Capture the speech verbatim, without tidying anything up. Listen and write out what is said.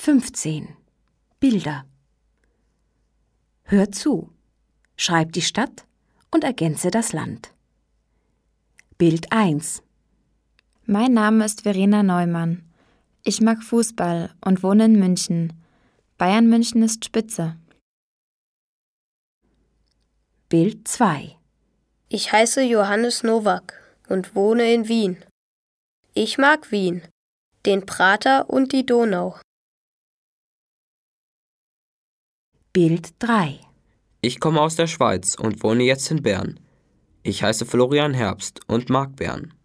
fünfzehn. Bilder. Hör zu, schreib die Stadt und ergänze das Land. Bild eins. Mein Name ist Verena Neumann. Ich mag Fußball und wohne in München. Bayern München ist spitze. Bild zwei. Ich heiße Johannes Nowak und wohne in Wien. Ich mag Wien, den Prater und die Donau. Bild drei. Ich komme aus der Schweiz und wohne jetzt in Bern. Ich heiße Florian Herbst und mag Bern.